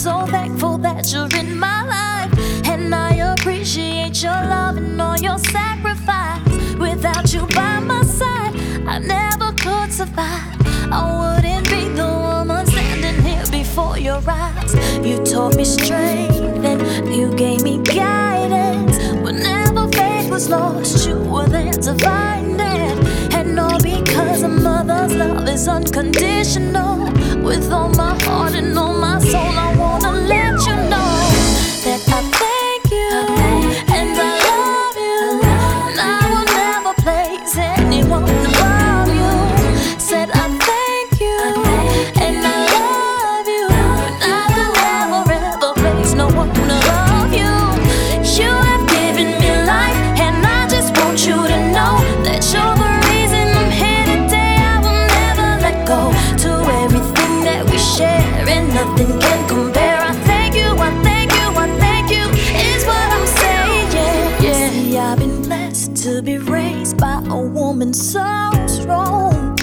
so thankful that you're in my life, and I appreciate your love and all your sacrifice. Without you by my side, I never could survive. I wouldn't be the woman standing here before your eyes. You taught me strength and you gave me guidance. Whenever faith was lost, you were there to find it. And all because a mother's love is unconditional. With all my heart and all my soul, I wanna let you know that I thank you and I love you, and I will never place anyone above you. Said I thank you and I love you, and I will never ever place no one above you. You have given me life, and I just want you to know that you're the reason I'm here today. I will never let go. To everything that we share, and nothing can compare. I thank you, I thank you, I thank you, is what I'm saying. Yeah. See, I've been blessed to be raised by a woman so strong.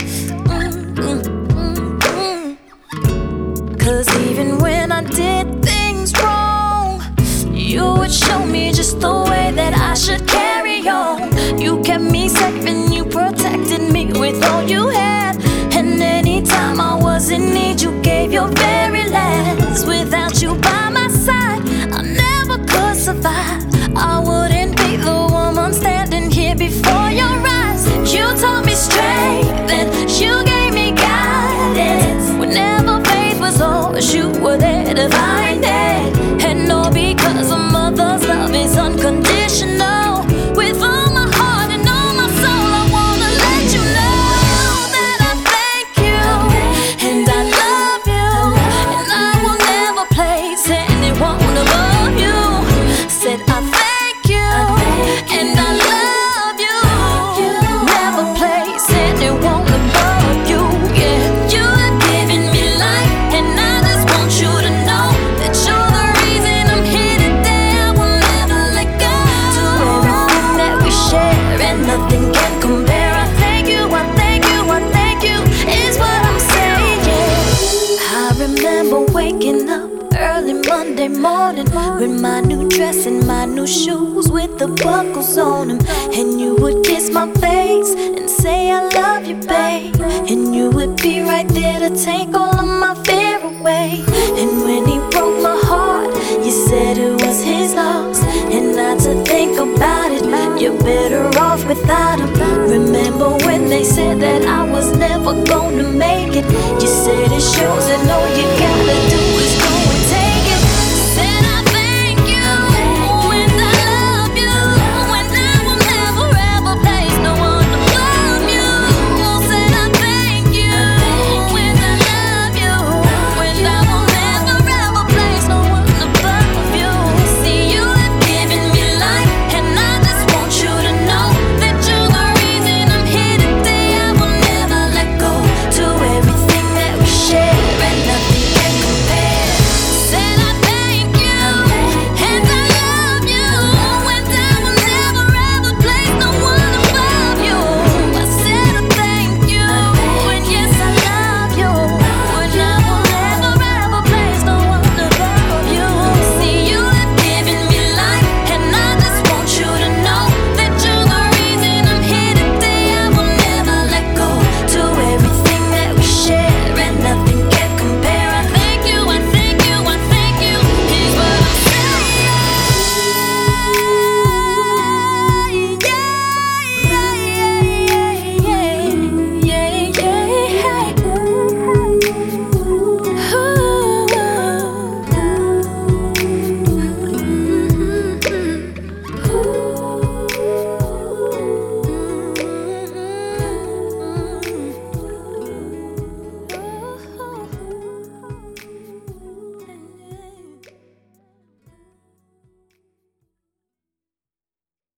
Cause even when I did things wrong, you would show me just the way that I should carry on. You kept me safe and you protected me with all you had. And anytime I was in need, you gave your very last. Without you by my side, I never could survive. I wouldn't be the woman standing here before your eyes. You taught me strength and you gave me guidance. Whenever faith was lost, you were there to find it. And all because a mother's love is unconditional. With all my heart and all my soul, I wanna let you know that I thank you and I love you, and I will never place anyone above you. Said I thank you and I love you, never place anyone above you. Yeah, you have given me life, and I just want you to know that you're the reason I'm here today. I will never let go. To everything that we share, and nothing can compare. I thank you, I thank you, I thank you, is what I'm saying. I remember waking up early Monday morning with my new dress and my new shoes with the buckles on them. And you would kiss my face and say I love you, babe. And you would be right there to take all of my fear away. And when he broke my heart, you said it was his loss, and not to think about it, you're better off without him. Remember when they said that I was never gonna make it? You said it shows, and all you gotta do